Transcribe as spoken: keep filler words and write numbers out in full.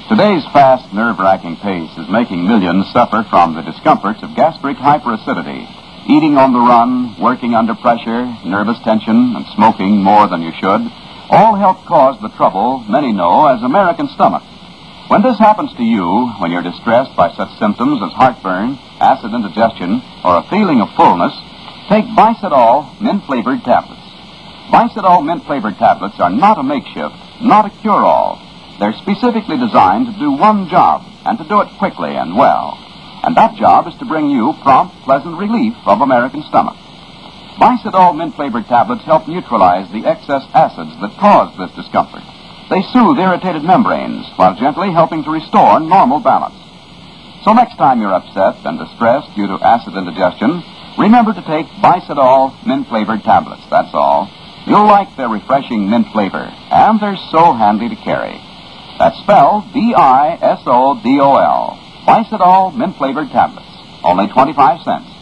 Today's fast, nerve-wracking pace is making millions suffer from the discomforts of gastric hyperacidity. Eating on the run, working under pressure, nervous tension, and smoking more than you should all help cause the trouble many know as American stomach. When this happens to you, when you're distressed by such symptoms as heartburn, acid indigestion, or a feeling of fullness, take Bicidol mint-flavored tablets. Bicidol mint-flavored tablets are not a makeshift, not a cure-all. They're specifically designed to do one job, and to do it quickly and well. And that job is to bring you prompt, pleasant relief of American stomach. Bicidol mint-flavored tablets help neutralize the excess acids that cause this discomfort. They soothe irritated membranes while gently helping to restore normal balance. So next time you're upset and distressed due to acid indigestion, remember to take Bicidol mint-flavored tablets, that's all. You'll like their refreshing mint flavor, and they're so handy to carry. That's spelled B I S O D O L. Bicidol mint-flavored tablets. Only twenty-five cents.